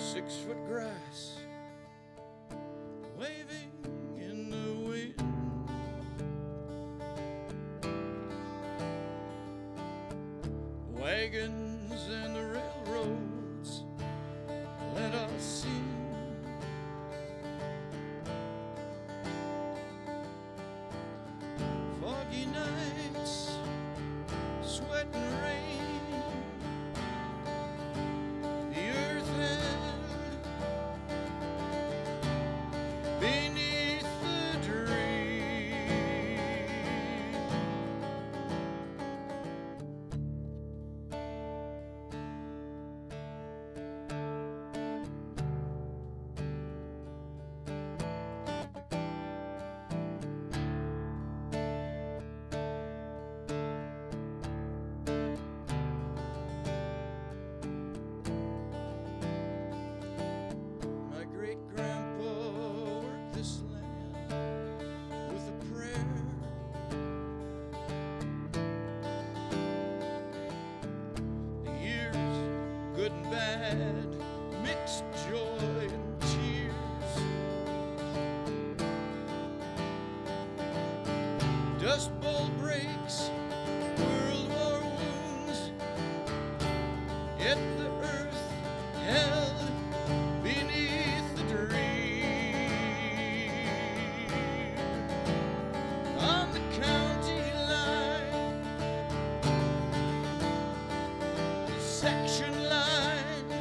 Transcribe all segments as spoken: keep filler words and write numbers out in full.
six foot grass waving in the wind. Wagons and the railroads let us sing. Foggy nights, sweat and rain, the earth held beneath the dream. My great-grandpa worked this land with a prayer. The years, good and bad, mixed joy and tears. Dust Bowl breaks, World War wounds, yet the earth held beneath the dream. On the county line, the section line,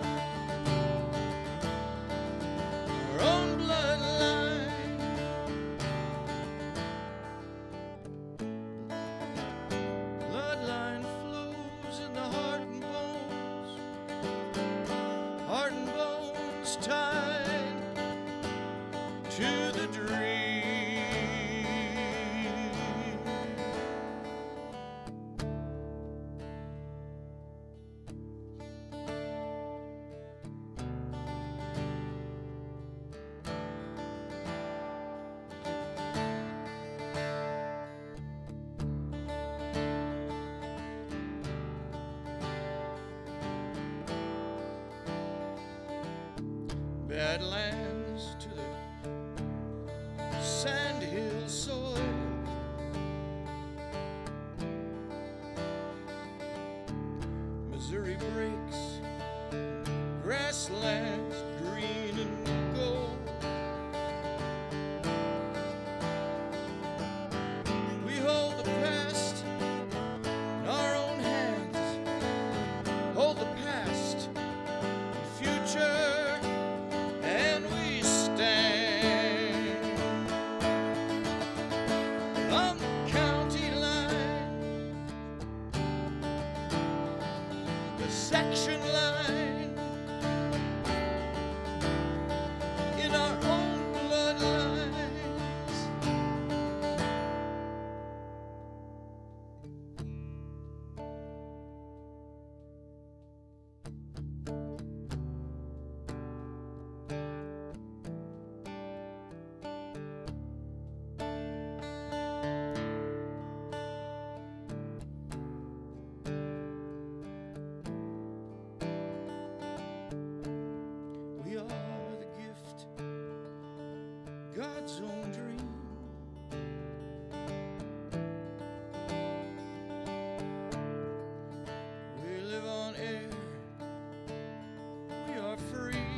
our own bloodline. Bloodline flows in the heart and bones, heart and bones tied to the dream. Badlands to the sandhill soil, Missouri breaks, grasslands green and gold. We hold the past in our own hands, hold the past and future, and we stand on the county line, the section line, in our own bloodlines. We are the gift, God's own dream. We live on air, we are free.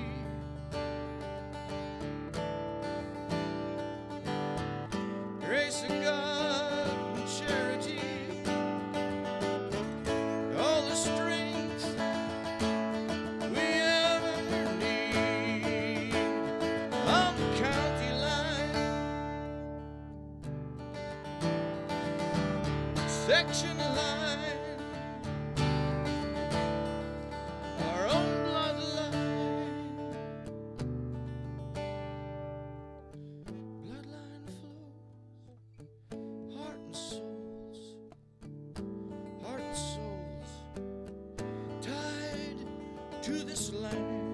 Grace of God and charity, all the strength we ever need. On the county line, section line, our own bloodline. Bloodline flows, heart and souls, heart and souls tied to this land.